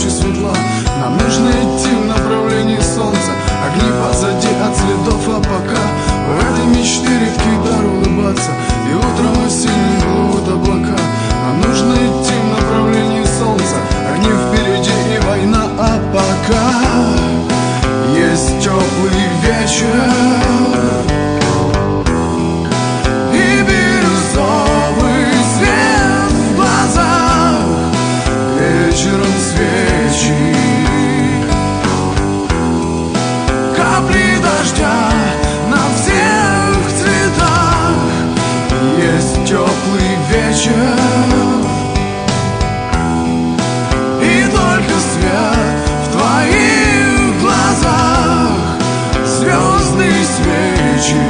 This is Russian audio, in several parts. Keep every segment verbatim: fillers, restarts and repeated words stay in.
ночи светла. Нам нужно идти в направлении солнца. Огни позади от следов, а пока в этой мечте редкий дар улыбаться. И утром осенним плывут облака. Нам нужно идти в направлении солнца. Огни впереди и война, а пока есть теплый вечер и бирюзовый свет в глазах. Вечером свечи, капли дождя на всех цветах. Есть теплый вечер и только свет в твоих глазах. Звезды и свечи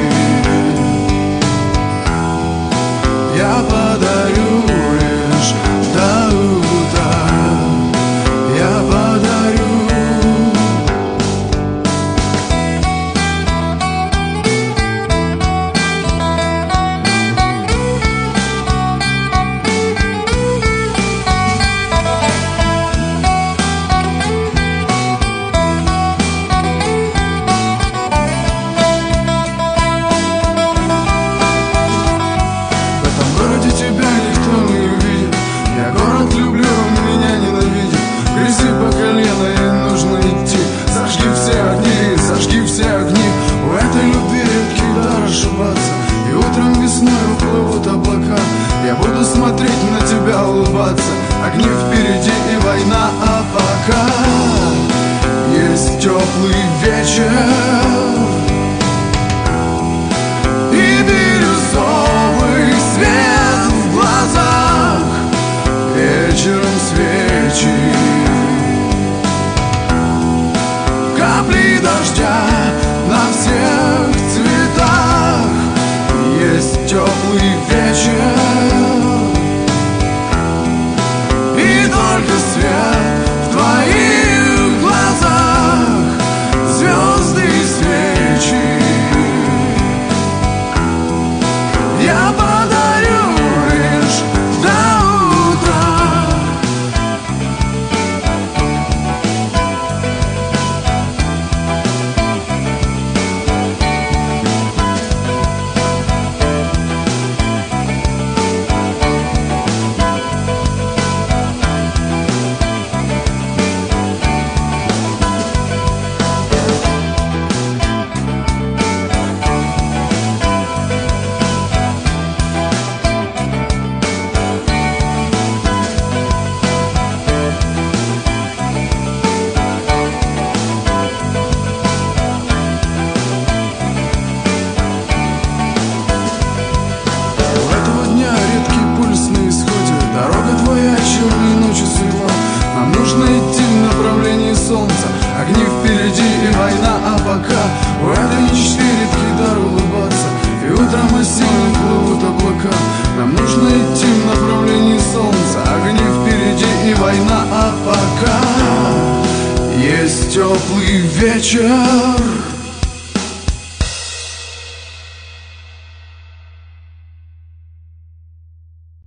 я подарю лишь до утра. Я подарю. Тебя никто не увидит. Я город люблю, он меня ненавидит. В грязи по колено и нужно идти. Зажги все огни, зажги все огни. У этой любви редкий дар ошибаться. И утром весной уплывут облака. Я буду смотреть на тебя, улыбаться. Огни впереди и война, а пока есть теплый вечер и бирюзовый свет в глазах. Вечером свечи, капли дождя на всех цветах. Есть теплый вечер и только свет в твоих глазах. Звезды и свечи я подарю лишь до утра. Солнца, огни впереди и война, а пока в этой мечте редкий дар улыбаться. И утром осенним плывут облака. Нам нужно идти в направлении солнца. Огни впереди и война, а пока есть теплый вечер